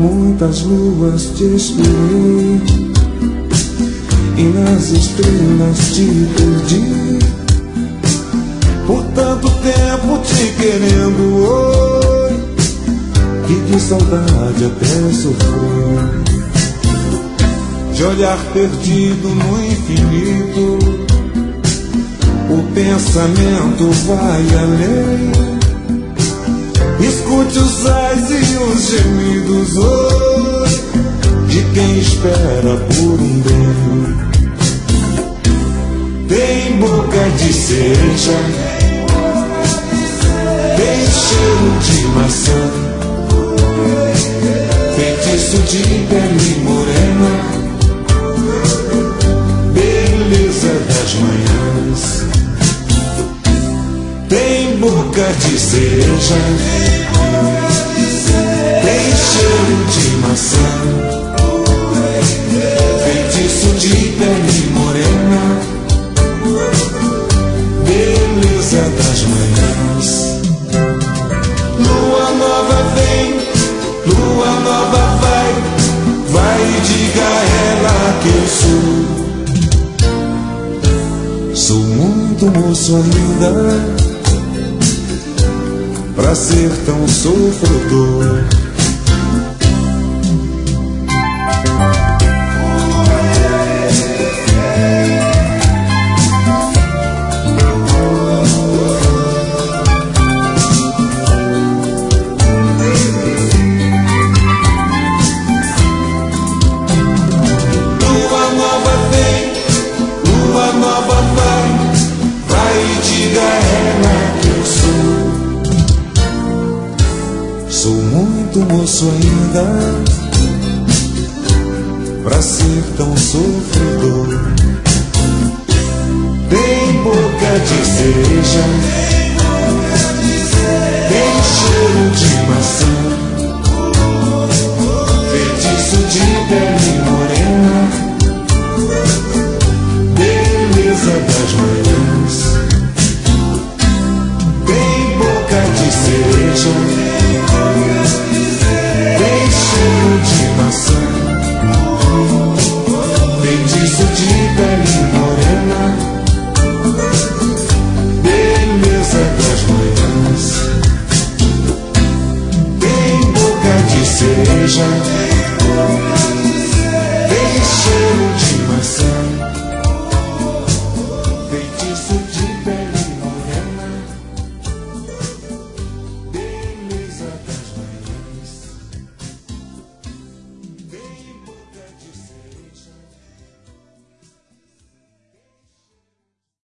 muitas luas te esperei e nas estrelas te perdi. Por tanto tempo te querendo, oi, que de saudade até sofri. De olhar perdido no infinito, o pensamento vai além. Escute os ais e os gemidos, oi, de quem espera por um bem. Tem boca de cereja, tem cheiro de maçã, feitiço de pele morena, beleza das manhãs. Tem boca de cereja, tem cheiro de maçã, feitiço de pele morena, beleza das manhãs. Lua nova vem, lua nova vai, vai e diga a ela que eu sou muito moço ainda pra ser tão sofredor. Sou muito moço ainda pra ser tão sofredor. Tem boca de cereja, tem cheiro de maçã, feitiço de pele morena, beleza das manhãs. Tem boca de cereja, tem cheiro de maçã, feitiço de pele morena, beleza das manhãs. Tem boca de cereja,